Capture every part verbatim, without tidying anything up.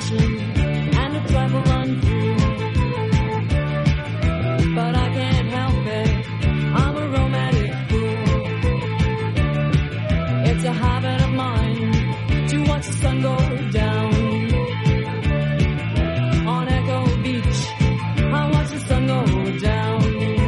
passion and a tribal run through. But I can't help it, I'm a romantic fool. It's a habit of mine to watch the sun go down. On Echo Beach, I watch the sun go down.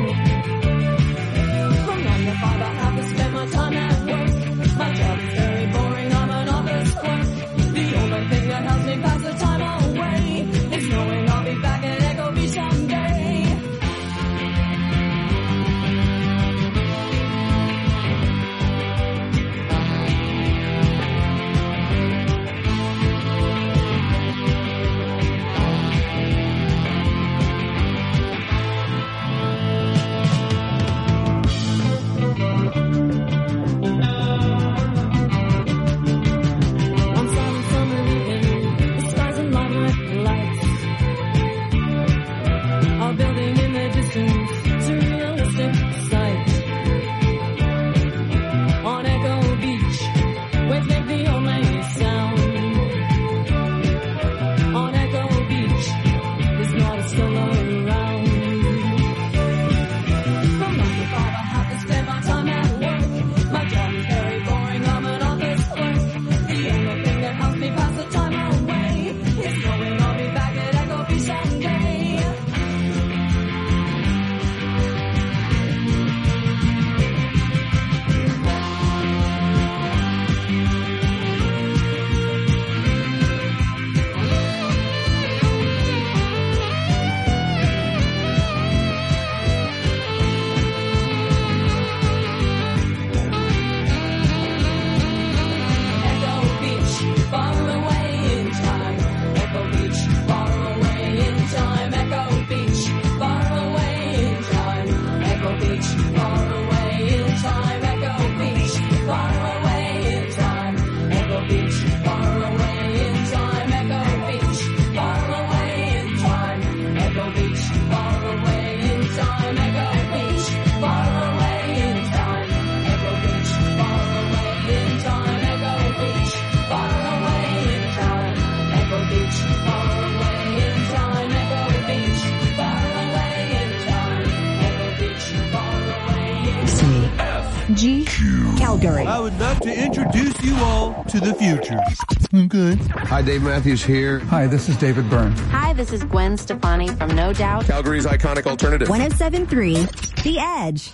From nine to five, I have to spend my time at work. My job is very boring, I'm an office clerk. The only thing that helps me pass the time away is knowing I'll be back at Echo Beach someday. G. Calgary. I would love to introduce you all to the future. Good. Hi, Dave Matthews here. Hi, this is David Byrne. Hi, this is Gwen Stefani from No Doubt. Calgary's iconic alternative. one oh seven point three, The Edge.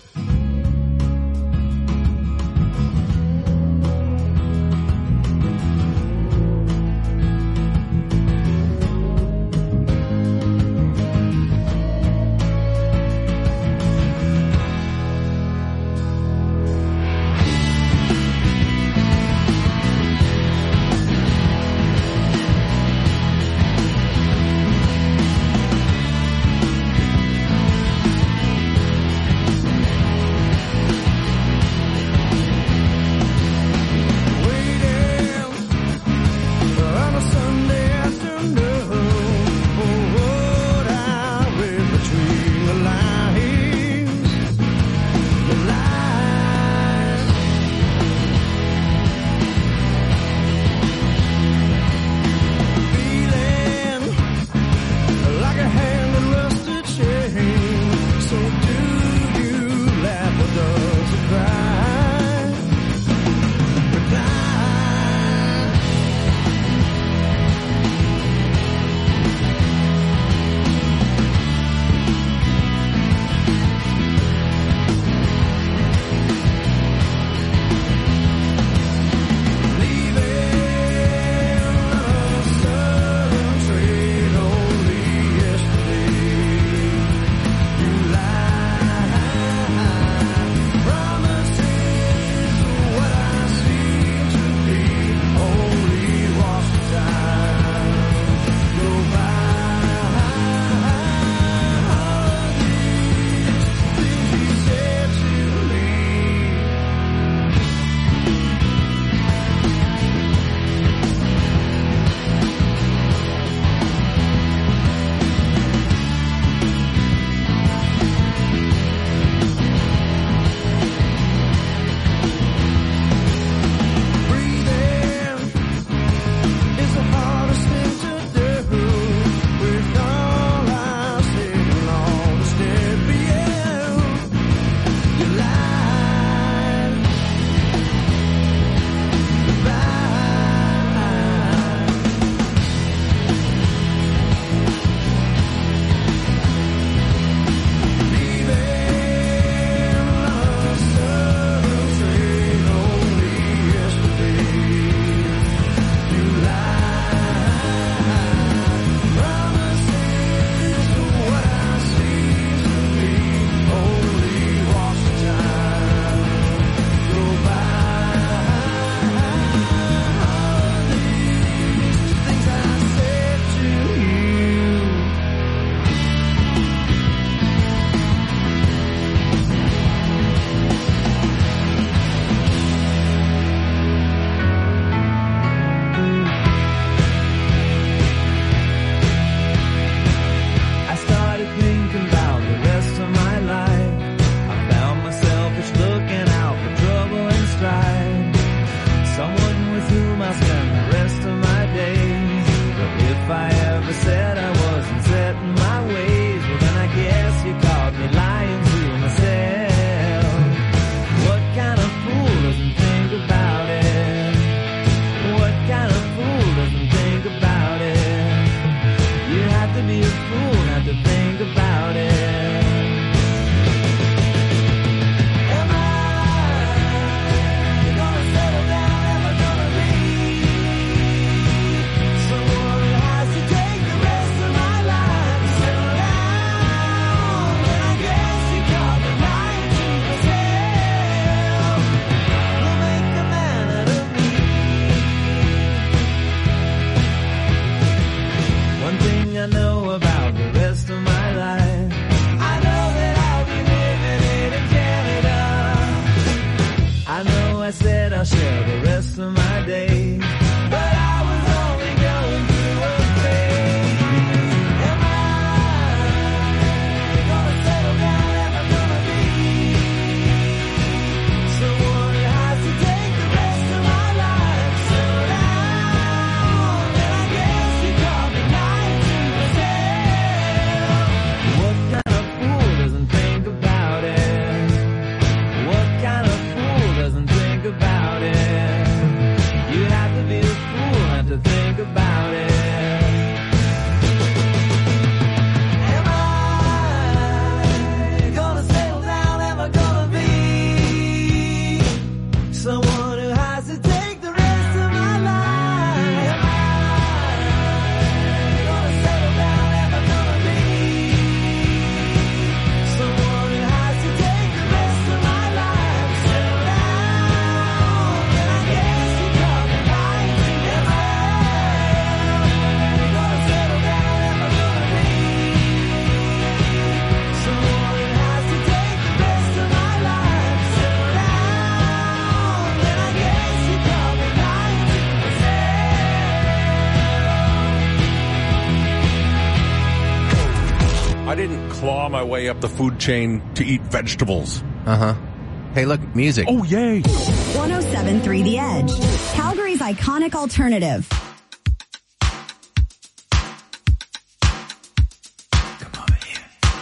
claw my way up the food chain to eat vegetables. Uh-huh. Hey, look, music. Oh, yay. one oh seven point three The Edge. Calgary's iconic alternative. Come over here.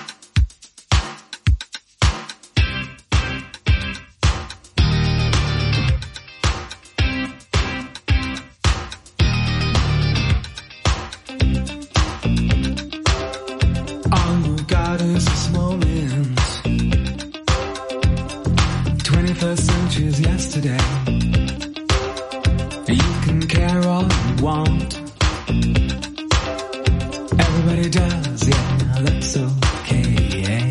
All you got is this moment. twenty-first century is yesterday. You can care all you want. Everybody does, yeah, that's okay.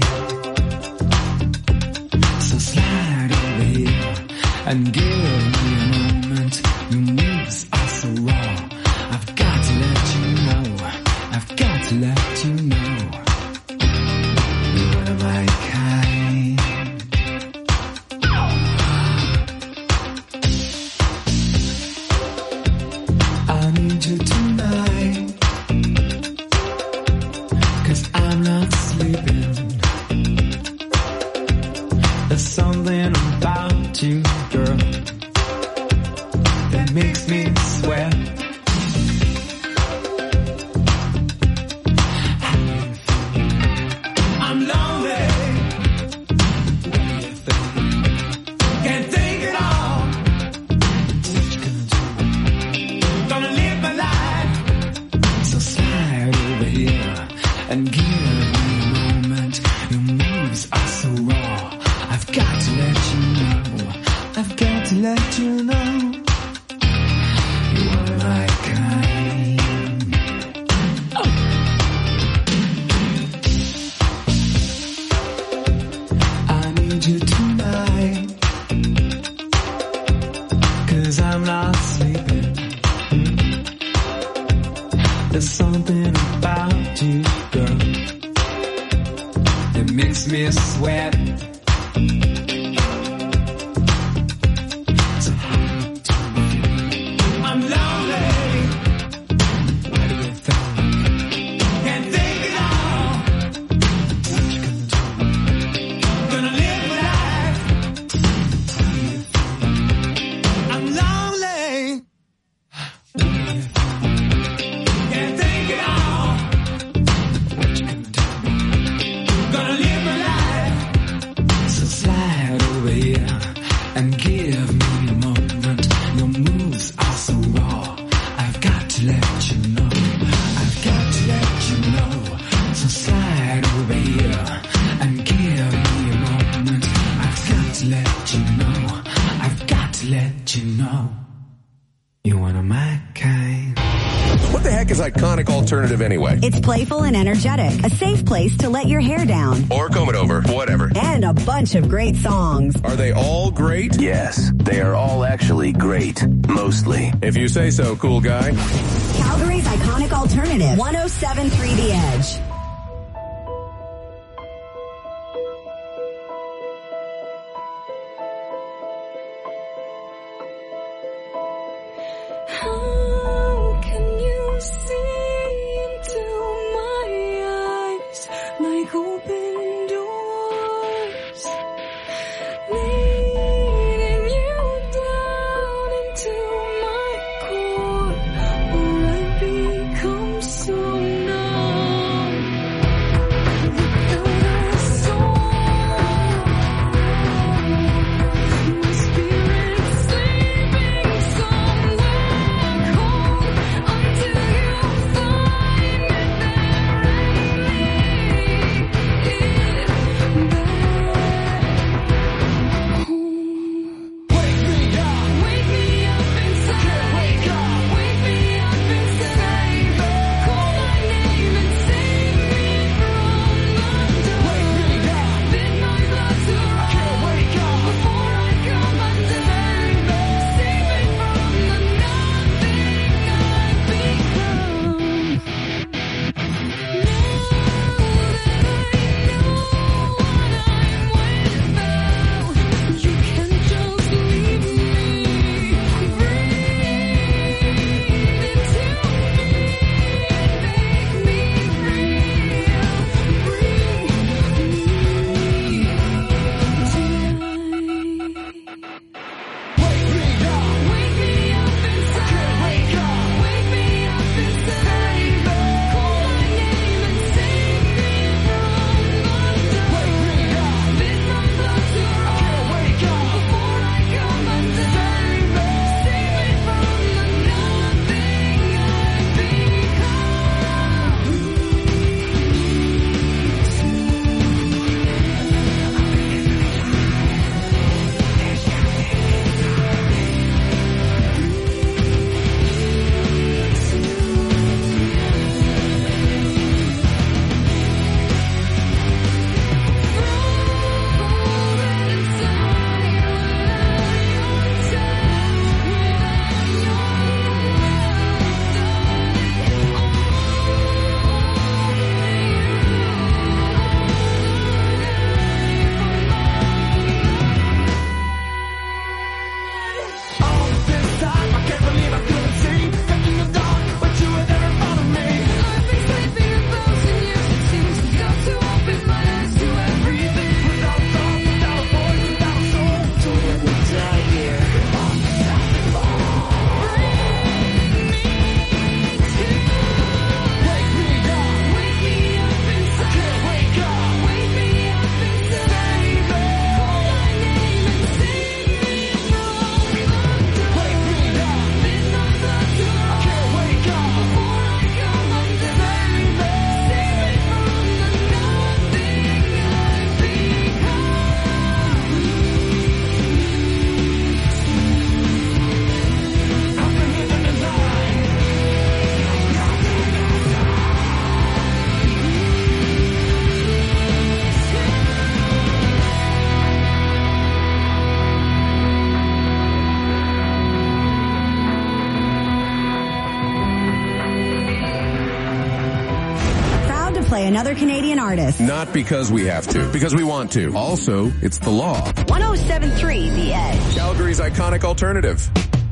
So slide over here and give me a moment. Your moves are so raw. I've got to let you know. I've got to let you know. You're one of my kind. I need you tonight, 'cause I'm not sleeping. There's something about you, girl, that makes me sweat. I'm lonely. What do you think? Can't think at all. What you gonna do? Gonna live my life. So slide over here and give me a moment. Your moves are so raw. I've got to let you know. I've got to let you know. You are my kind. Oh. I need you tonight, 'cause I'm not sleeping. There's something about you, girl, that makes me sweat. So I'm lonely. What do you think? Can't think at all. What you gonna do? Gonna live my life. What do you think? I'm lonely. What do you think? Can't think at all. What you gonna do? Gonna live my life. So slide over here and give me a moment. Your moves are so raw. I've got to let you know. I've got to let you know. So slide over here and give me a moment. I've got to let you know. I've got to let you know. You're one of my kind. What the heck is iconic alternative anyway? It's playful and energetic. A safe place to let your hair down. Or comb it over, whatever. And a bunch of great songs. Are they all great? Yes, they are all actually great. Mostly. If you say so, cool guy. Calgary's iconic alternative. one oh seven point three The Edge. How can you see into my eyes like open doors, leading you down into my core, where I become so numb? play another Canadian artist. Not because we have to, because we want to. Also, it's the law. one oh seven point three The Edge. Calgary's iconic alternative.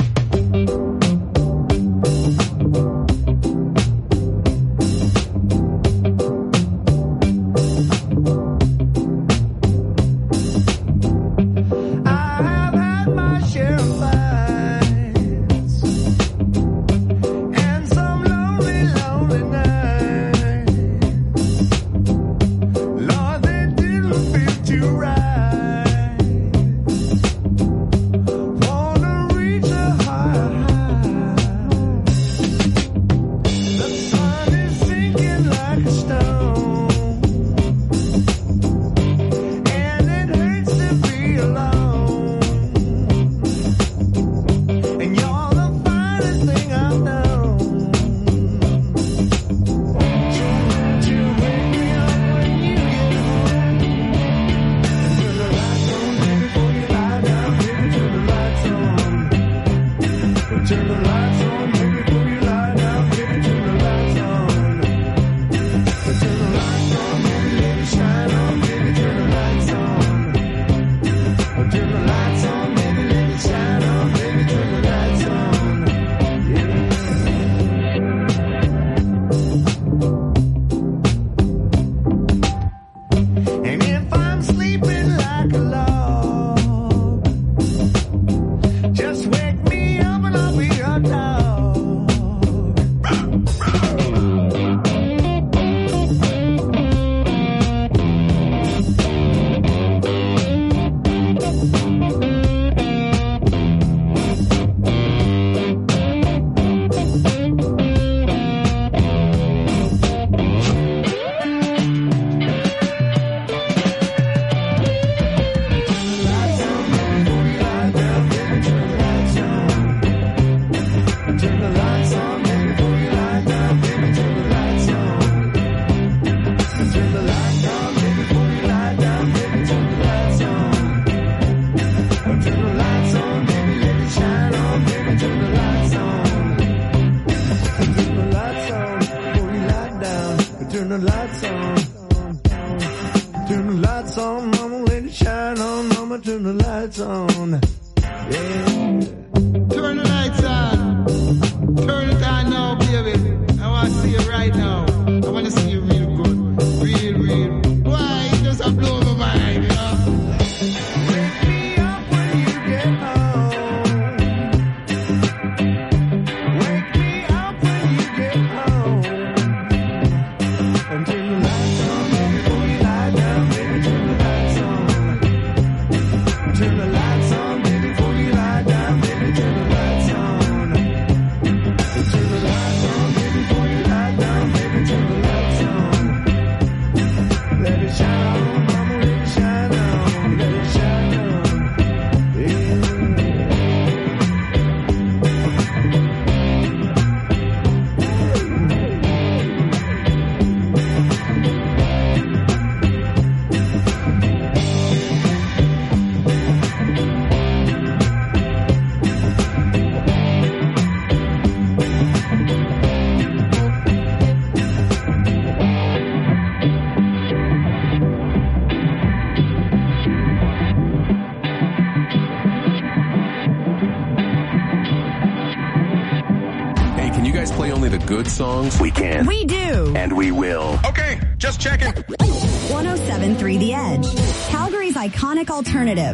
Good songs? We can. We do. And we will. Okay, just checking. one oh seven point three The Edge. Calgary's iconic alternative.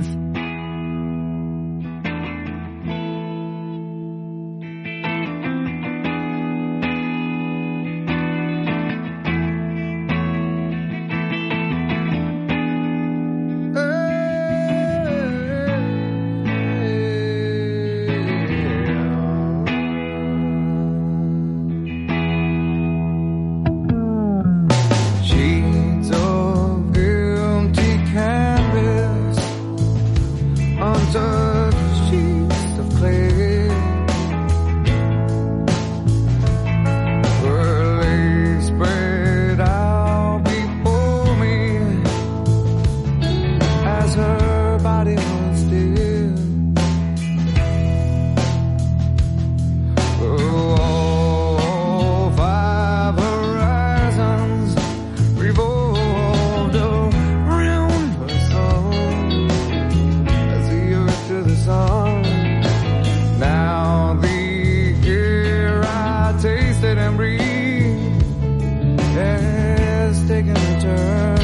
Shades of empty canvas sit and breathe has taken a turn.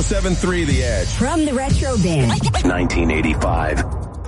seven three The Edge. From the Retro Bin. nineteen eighty-five.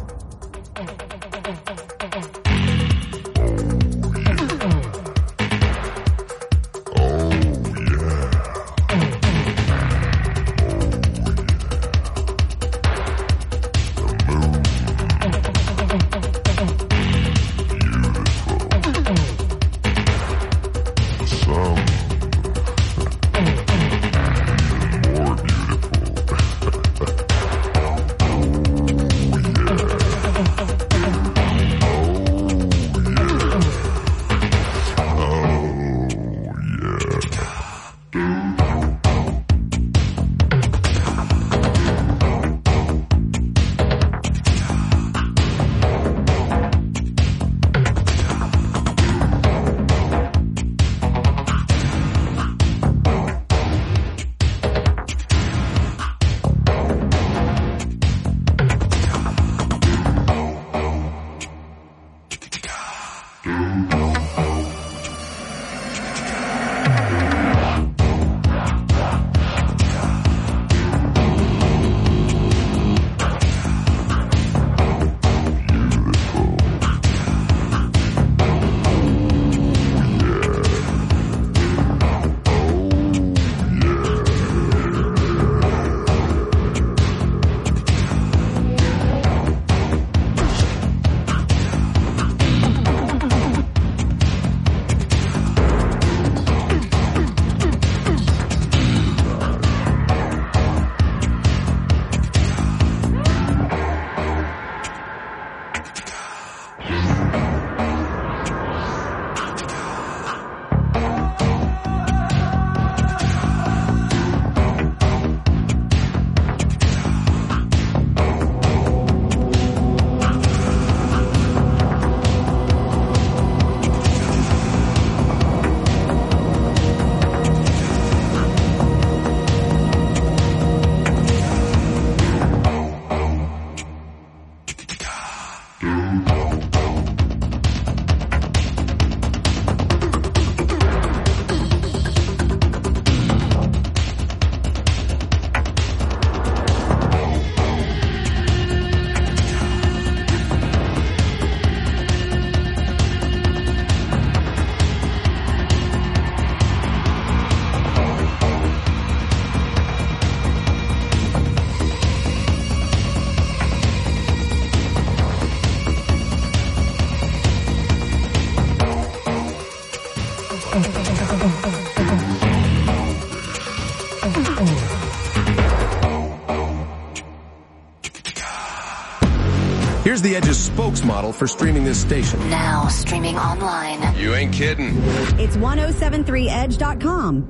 Here's the Edge's spokesmodel for streaming this station. Now streaming online. You ain't kidding. It's ten seventy-three edge dot com.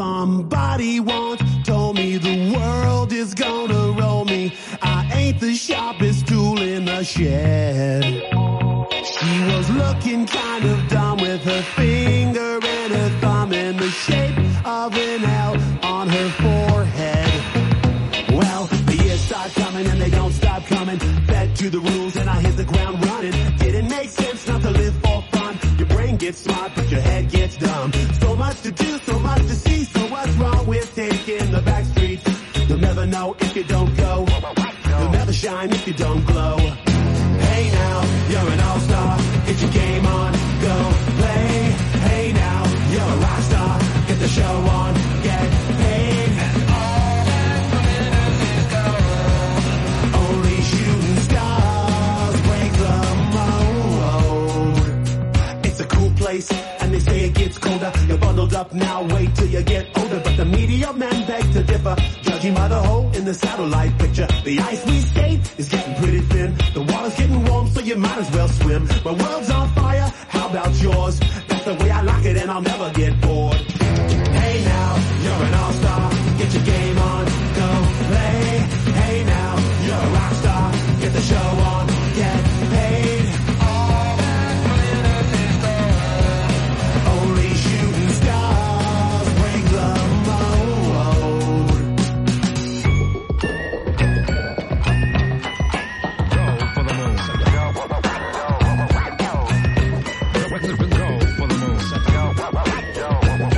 Somebody once told me the world is gonna roll me. I ain't the sharpest tool in the shed. She was looking kind of dumb with her finger and her thumb in the shape of an L on her forehead. Well, the years start coming and they don't stop coming. Fed to the rules and I hit the ground running. Didn't make sense not to live for fun. Your brain gets smart but your head gets dumb. So much to do, so much to see. So what's wrong with taking the back streets? You'll never know if you don't go. You'll never shine if you don't glow. Hey now, you're an all-star. Get your game on, go play. Hey now, you're a rock star. Get the show on, get paid. And all that glitters is gold. Only shooting stars break the mold. It's a cool place, and they say it gets colder. You're bundled up now, wait till you get older. But the media men beg to differ, judging by the hole in the satellite picture. The ice we skate is getting pretty thin. The water's getting warm, so you might as well swim. My world's on fire, how about yours? That's the way I like it, and I'll never get bored. Hey now, you're an all-star. Get your game on, go play. Hey now, you're a rock star. Get the show on, get paid. All that glitters is gold. Only shooting stars break the mold. Go for the moon. Go. Go for the moon. Go.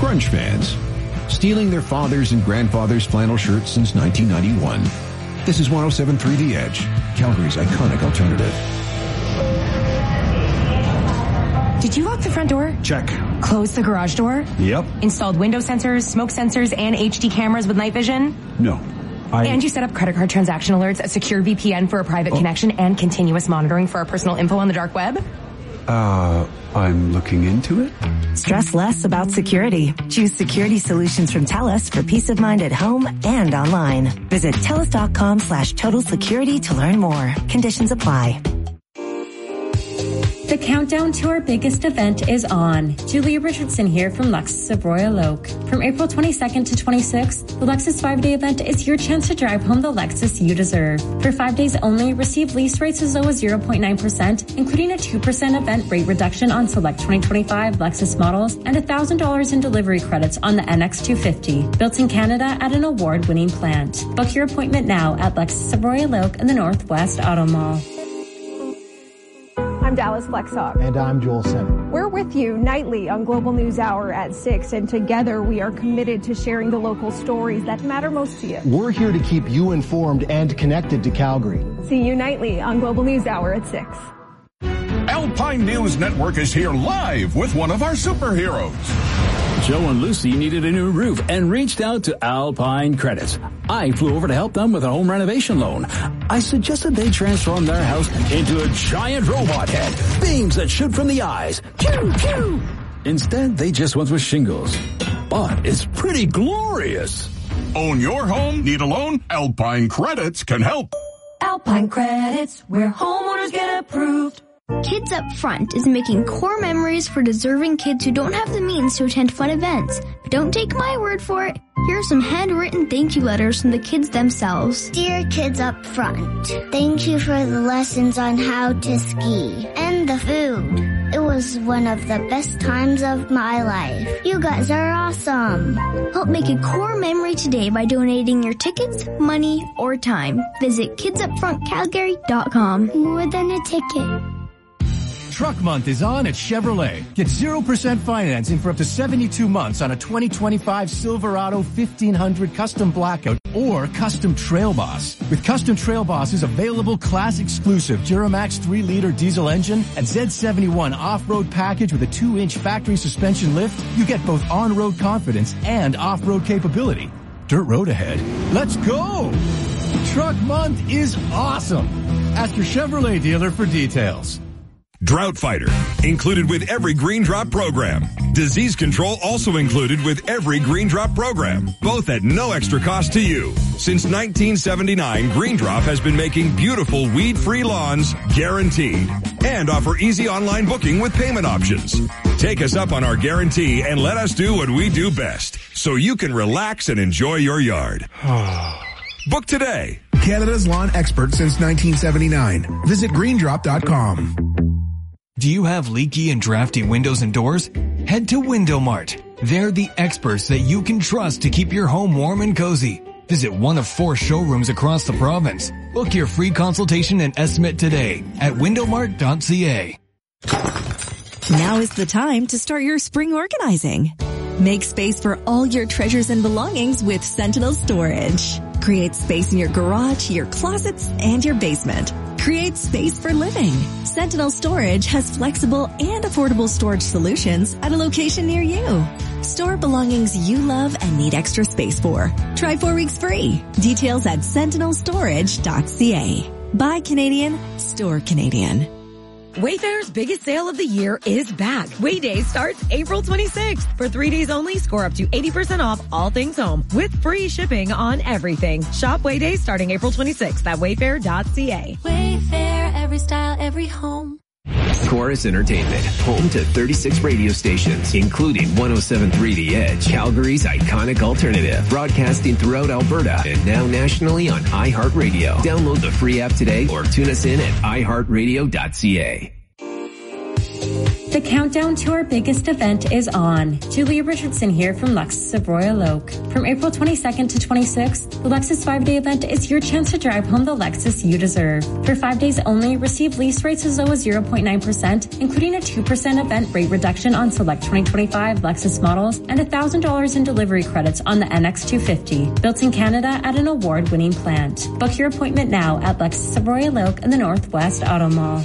grunge fans, stealing their fathers' and grandfathers' flannel shirts since nineteen ninety-one. This is one oh seven point three The Edge, Calgary's iconic alternative. Did you lock the front door? Check. Close the garage door? Yep. Installed window sensors, smoke sensors, and H D cameras with night vision? No. I... And you set up credit card transaction alerts, a secure V P N for a private oh. connection, and continuous monitoring for our personal info on the dark web? Uh, I'm looking into it. Stress less about security. Choose security solutions from TELUS for peace of mind at home and online. Visit TELUS.com slash total security to learn more. Conditions apply. The countdown to our biggest event is on. Julia Richardson here from Lexus of Royal Oak. From April twenty-second to twenty-sixth, the Lexus five-day event is your chance to drive home the Lexus you deserve. For five days only, receive lease rates as low as zero point nine percent, including a two percent event rate reduction on select twenty twenty-five Lexus models and one thousand dollars in delivery credits on the N X two fifty. Built in Canada at an award-winning plant. Book your appointment now at Lexus of Royal Oak in the Northwest Auto Mall. I'm Dallas Flexhawk. And I'm Joel Center. We're with you nightly on Global News Hour at six, and together we are committed to sharing the local stories that matter most to you. We're here to keep you informed and connected to Calgary. See you nightly on Global News Hour at six. Alpine News Network is here live with one of our superheroes. Joe and Lucy needed a new roof and reached out to Alpine Credits. I flew over to help them with a home renovation loan. I suggested they transform their house into a giant robot head, beams that shoot from the eyes. Pew, pew. Instead, they just went with shingles. But it's pretty glorious. Own your home? Need a loan? Alpine Credits can help. Alpine Credits, where homeowners get approved. Kids Up Front is making core memories for deserving kids who don't have the means to attend fun events. But don't take my word for it. Here are some handwritten thank you letters from the kids themselves. Dear Kids Up Front, thank you for the lessons on how to ski and the food. It was one of the best times of my life. You guys are awesome. Help make a core memory today by donating your tickets, money, or time. Visit kids up front calgary dot com. More than a ticket. Truck Month is on at Chevrolet. Get zero percent financing for up to seventy-two months on a twenty twenty-five Silverado fifteen hundred Custom Blackout or Custom Trail Boss. With Custom Trail Boss's available class-exclusive Duramax three liter diesel engine and Z seventy-one off-road package with a two inch factory suspension lift, you get both on-road confidence and off-road capability. Dirt road ahead. Let's go! Truck Month is awesome. Ask your Chevrolet dealer for details. Drought Fighter, included with every Green Drop program. Disease control also included with every Green Drop program, both at no extra cost to you. Since nineteen seventy-nine, Green Drop has been making beautiful weed-free lawns guaranteed and offer easy online booking with payment options. Take us up on our guarantee and let us do what we do best so you can relax and enjoy your yard. Book today. Canada's lawn expert since nineteen seventy-nine. Visit green drop dot com. Do you have leaky and drafty windows and doors? Head to Window Mart. They're the experts that you can trust to keep your home warm and cozy. Visit one of four showrooms across the province. Book your free consultation and estimate today at window mart dot c a. Now is the time to start your spring organizing. Make space for all your treasures and belongings with Sentinel Storage. Create space in your garage, your closets, and your basement. Create space for living. Sentinel Storage has flexible and affordable storage solutions at a location near you. Store belongings you love and need extra space for. Try four weeks free. Details at sentinel storage dot c a. Buy Canadian, store Canadian. Wayfair's biggest sale of the year is back. Wayday starts April twenty-sixth. For three days only, score up to eighty percent off all things home with free shipping on everything. Shop Wayday starting April twenty-sixth at wayfair dot c a. Wayfair, every style, every home. Chorus Entertainment, home to thirty-six radio stations, including one oh seven point three The Edge, Calgary's iconic alternative, broadcasting throughout Alberta and now nationally on iHeartRadio. Download the free app today or tune us in at i heart radio dot c a. The countdown to our biggest event is on. Julia Richardson here from Lexus of Royal Oak. From April twenty-second to twenty-sixth, the Lexus five-day event is your chance to drive home the Lexus you deserve. For five days only, receive lease rates as low as zero point nine percent, including a two percent event rate reduction on select twenty twenty-five Lexus models and one thousand dollars in delivery credits on the N X two fifty. Built in Canada at an award-winning plant. Book your appointment now at Lexus of Royal Oak in the Northwest Auto Mall.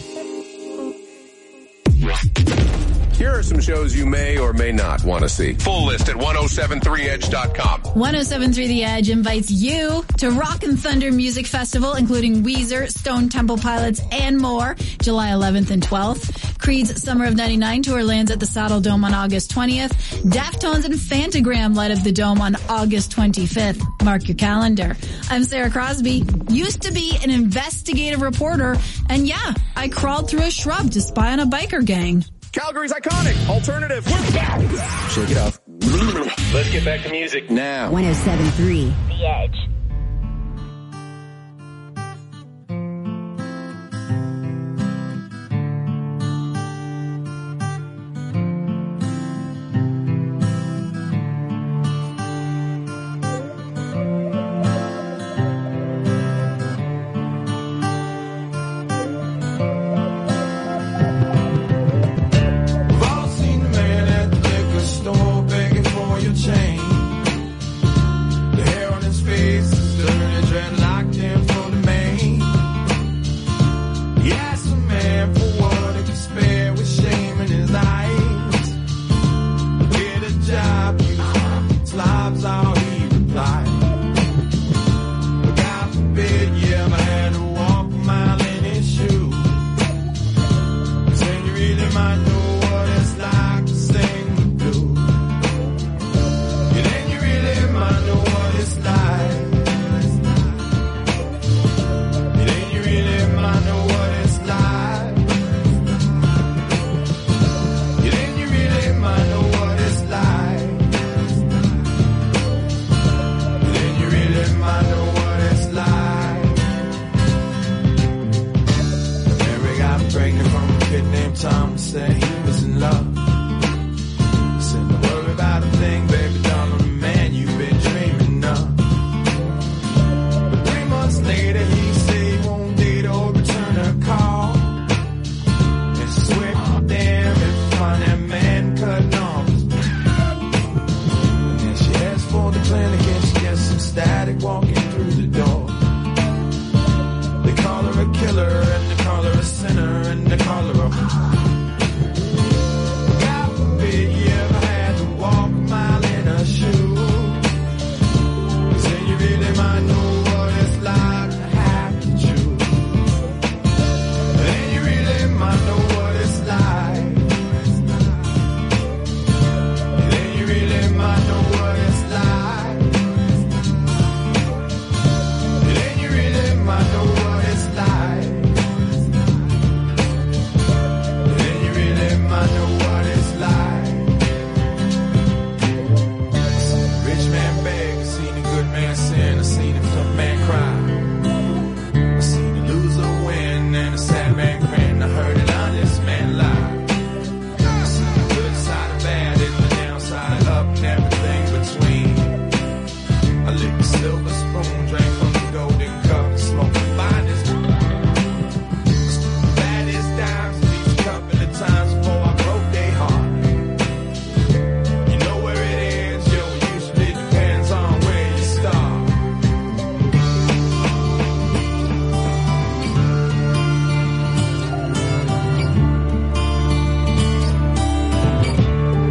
Here are some shows you may or may not want to see. Full list at ten seventy-three edge dot com. ten seventy-three The Edge invites you to Rock and Thunder Music Festival, including Weezer, Stone Temple Pilots, and more, July eleventh and twelfth. Creed's Summer of ninety-nine tour lands at the Saddle Dome on August twentieth. Deftones and Fantagram light up the Dome on August twenty-fifth. Mark your calendar. I'm Sarah Crosby. Used to be an investigative reporter, and yeah, I crawled through a shrub to spy on a biker gang. Calgary's iconic alternative. We're back. Shake it off. Let's get back to music now. ten seventy-three The Edge.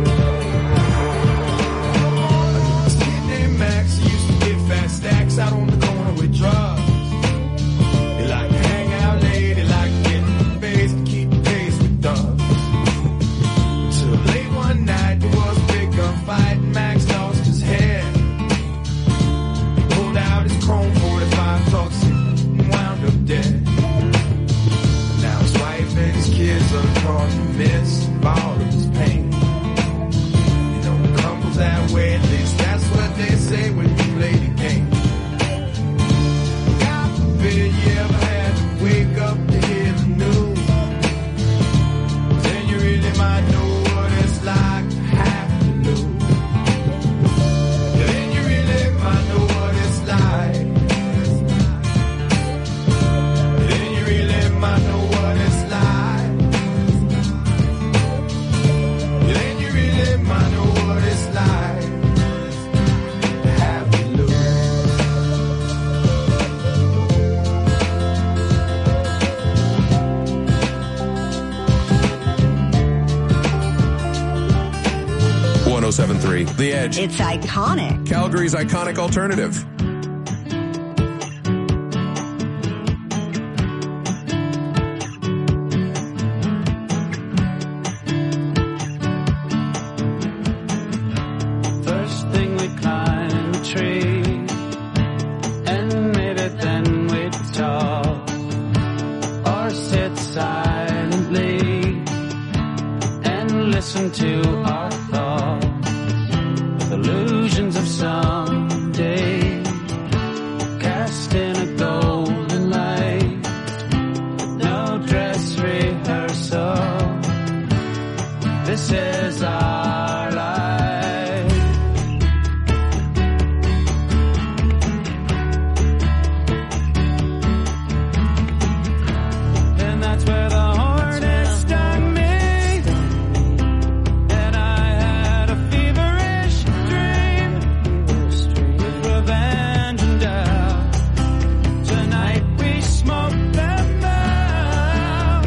I don't three The Edge. It's iconic. Calgary's iconic alternative. First thing we climb a tree, and maybe then we'd talk, or sit silently and listen to our thoughts, illusions of someday, cast in a golden light, no dress rehearsal, this is our life. And that's where the hornet stung me, and I had a feverish dream with revenge and doubt. Tonight we smoke them out.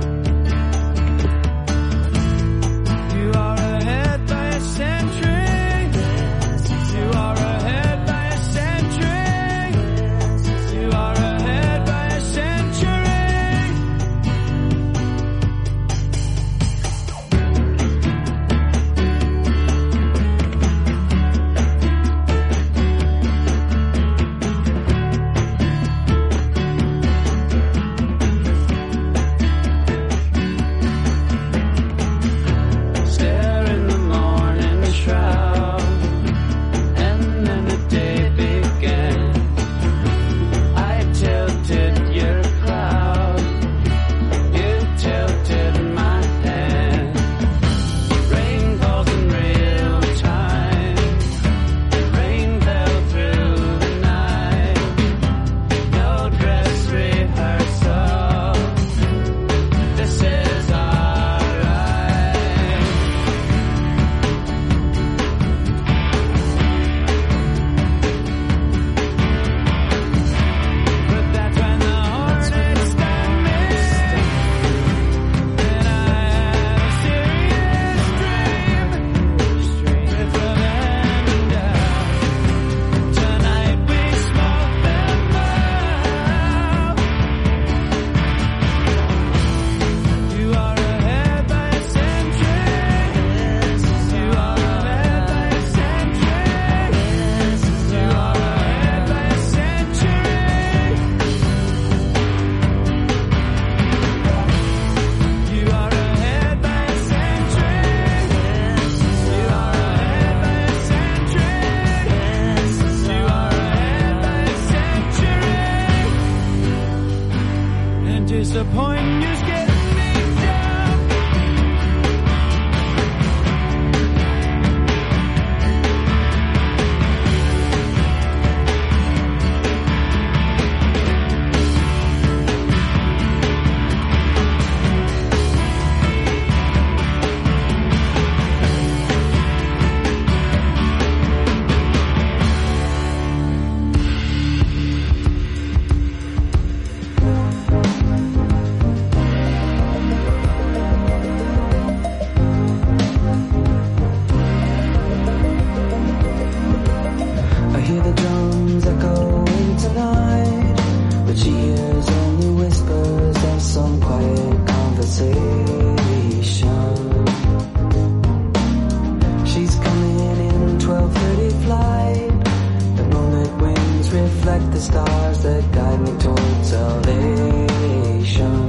You are ahead by a century. You are ahead by a century. You are ahead by a century. Stare in the morning shroud, and then the day began. I tilted your crowd, you tilted my hand. Rain falls in real time, rain fell through the night. No dress rehearsal, this is our life. But that's when the hornet stung me, and I had a serious dream with revenge and doubt. Tonight we smoke them out. You are ahead by a century. You are ahead by a century. You are ahead by a century. You are ahead by a century. You are ahead by a century. You are ahead by a century. And disappointing you's getting me down. I hear the drums echoing tonight, but she hears only whispers of some quiet conversation. She's coming in twelve thirty flight. The moonlit wings reflect the stars that guide me towards salvation.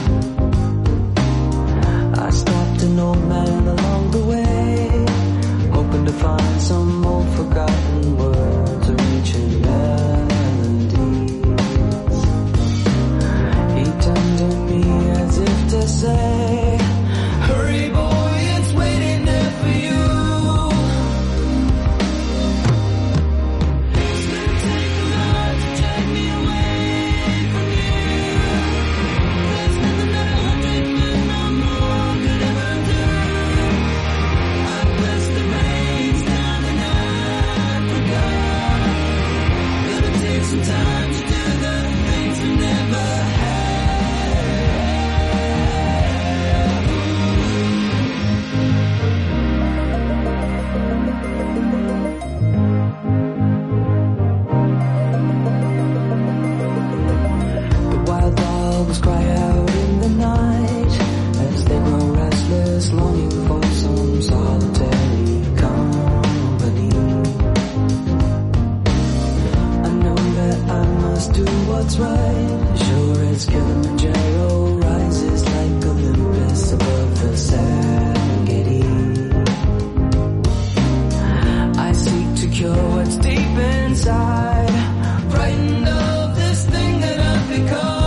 I stopped an old man along the way, hoping to find some old forgotten words or ancient melodies. He turned to me as if to say, hurry boy, it's waiting there for you. It's gonna take a lot to change it's right. Sure as Kilimanjaro rises like Olympus above the Serengeti. I seek to cure what's deep inside, frightened of this thing that I've become.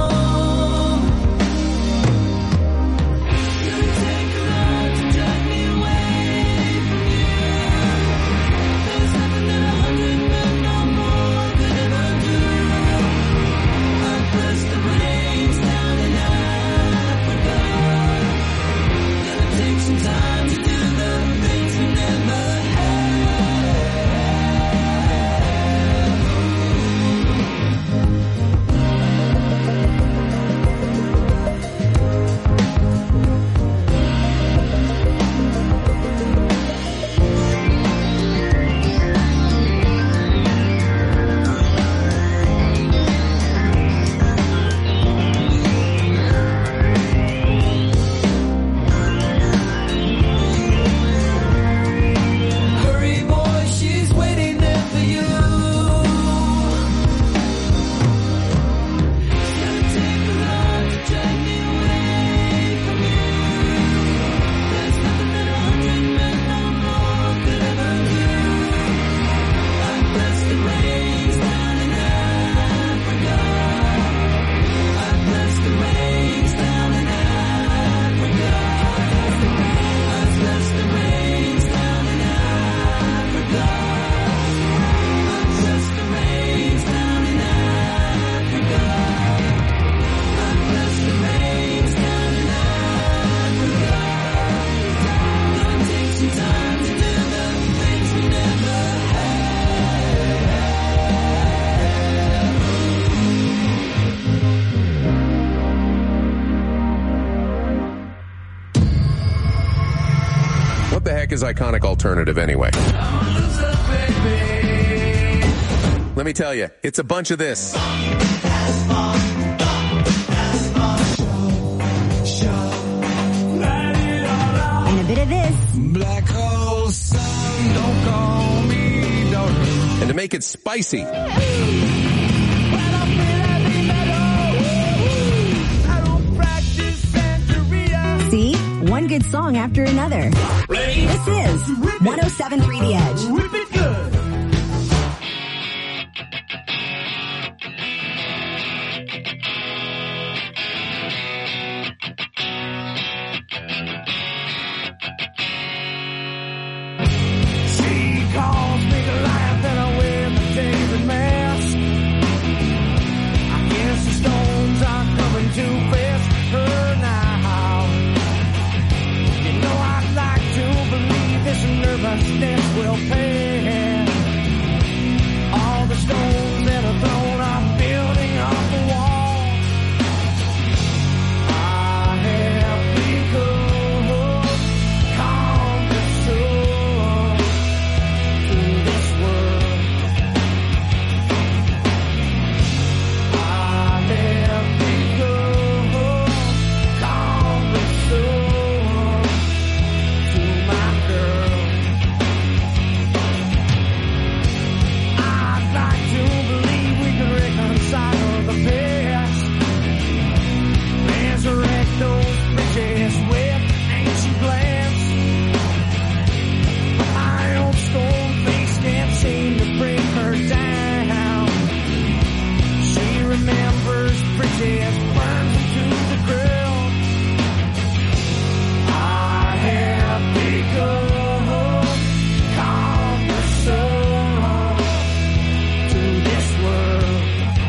Is iconic alternative anyway? Let me tell you, it's a bunch of this. And a bit of this. Black hole sun, don't call me daughter. And to make it spicy, see? One good song after another. This is one oh seven point three The Edge. Rip it good. She calls me the laugh that I wear my favorite mask. I guess the stones are coming too fast for her now. You know I'd like to believe this nervousness will pass. All the stones that are thrown are building up a wall. I have become calm the soul to this world. I have become calm the soul to my girl. I'd like to believe we can reconcile the past, resurrect those bridges with ancient plans. But my old stone face can't seem to bring her down. She remembers bridges burned into the ground. I have become calm the soul to this world.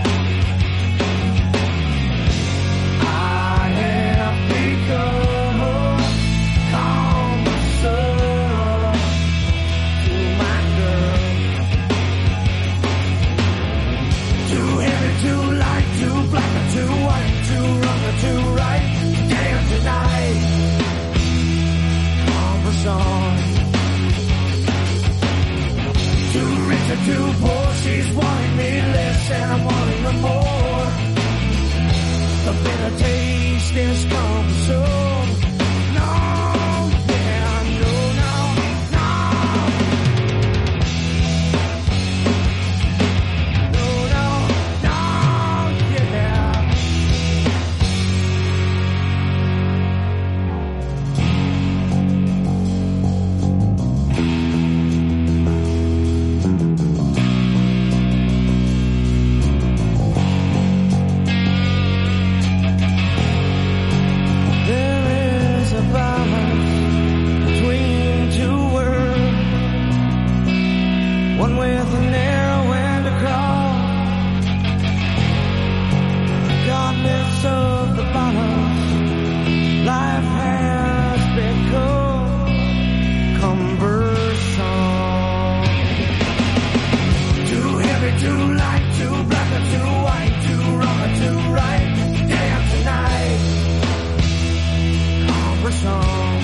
I have become calm the soul to my girl. Too heavy, too light, too black or too white, too wrong or too right. Damn tonight, conversation. Too rich or too poor, she's wanting me less and I'm wanting her more. The bitter taste is conversation. No, yeah, no, no, no. No, no, no, one with a narrow end across. Regardless of the balance, life has become cumbersome. Too heavy, too light, too black or too white, too wrong or too right, day after night, cumbersome.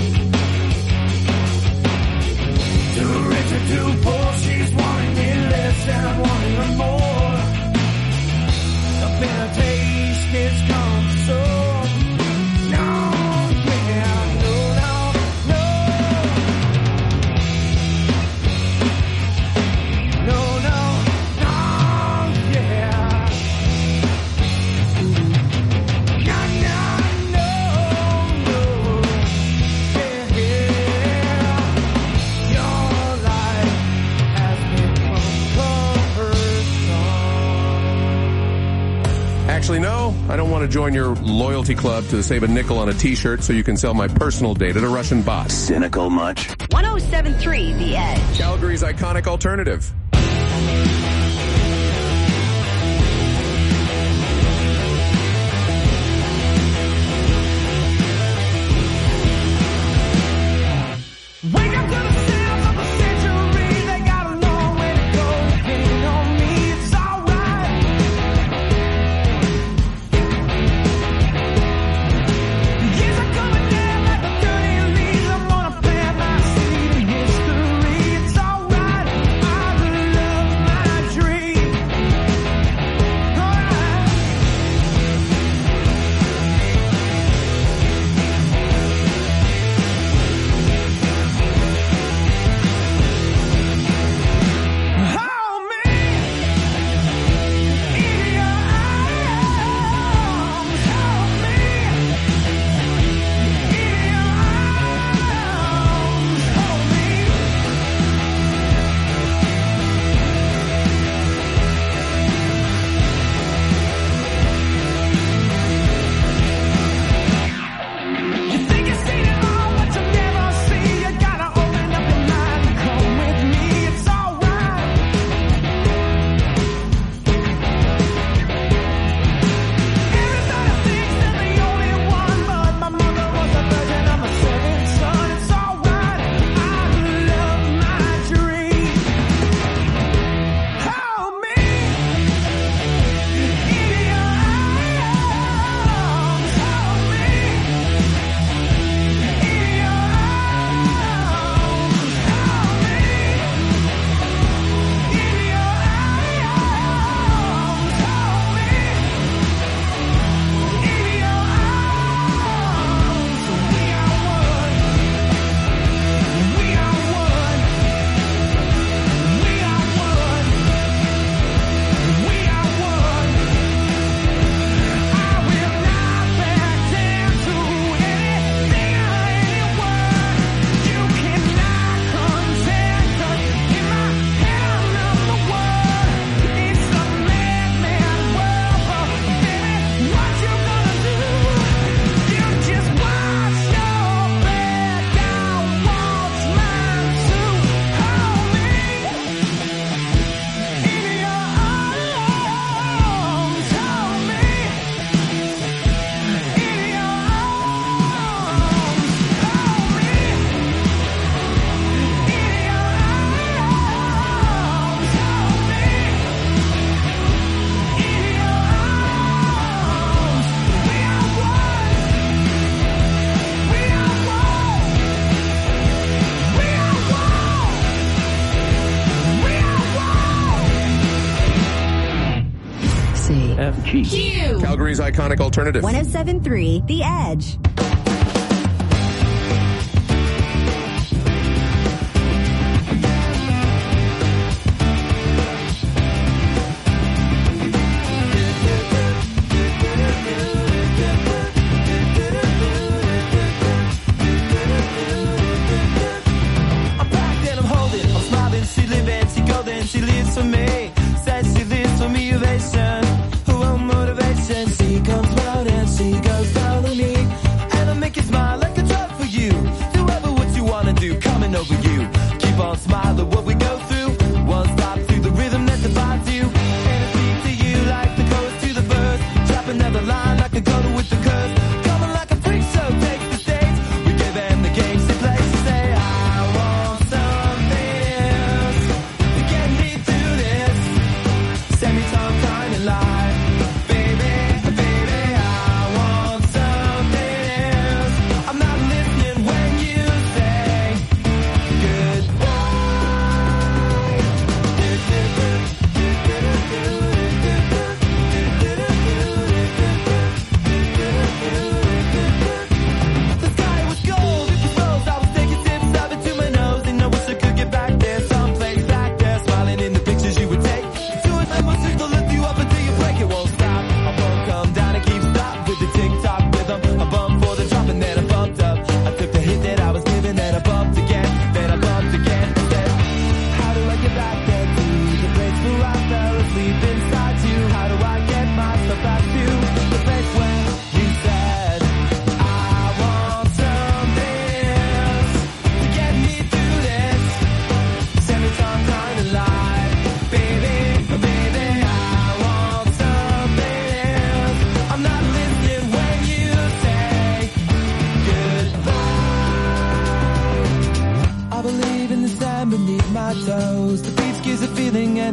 Too rich or too poor, she's wanting me less and I'm wanting her more. The bitter taste is come so. No, yeah, no, no, no. No, no, no, yeah. No, no, no, no. Yeah, yeah. Your life has become cumbersome. Actually, no, I don't want to join your loyalty club to save a nickel on a t-shirt so you can sell my personal data to Russian bots. Cynical much? one oh seven point three The Edge. Calgary's iconic alternative. Wake up to the sounds of the century. They got a long way to go. Getting on me, it's alright. The years are coming down like the dirty leaves. I'm gonna plant my seed in history. It's alright. I love my dream. Alright. Hold me in your arms. Hold me in your arms. Hold me. You think you've seen it all, but you never see. You gotta open up your mind and come with me. It's alright. Everybody thinks they're the only one, but my mother was a virgin. I'm a seventh son. It's alright. I love my dream. Hold me in your arms. Hold me in your arms. Hold me in your arms. Hold me in your arms. We are one. We are one. We are one. We are one. I will not back down to anything or anyone. You cannot contest us. In my head, I'm number one. It's a madman world, but baby, what you gonna do? You just watch your back, I'll watch mine too. Hold me in your arms. Hold me in your arms. Hold me in your arms. Hold me in your arms. We are one. We are one. We are one. We are one. C. F G. Q. Calgary's iconic alternative. one oh seven point three The Edge. I'm packed and I'm holding. I'm smiling, she living, she golden, she lives for me. Says she lives for me, ovation. Her own motivation. She comes round and she goes down on me. And I make you smile like a drug for you. Do ever what you wanna do, coming over you. Keep on smiling what we go through. One stop believe in the sand beneath my toes. The beach gives a feeling and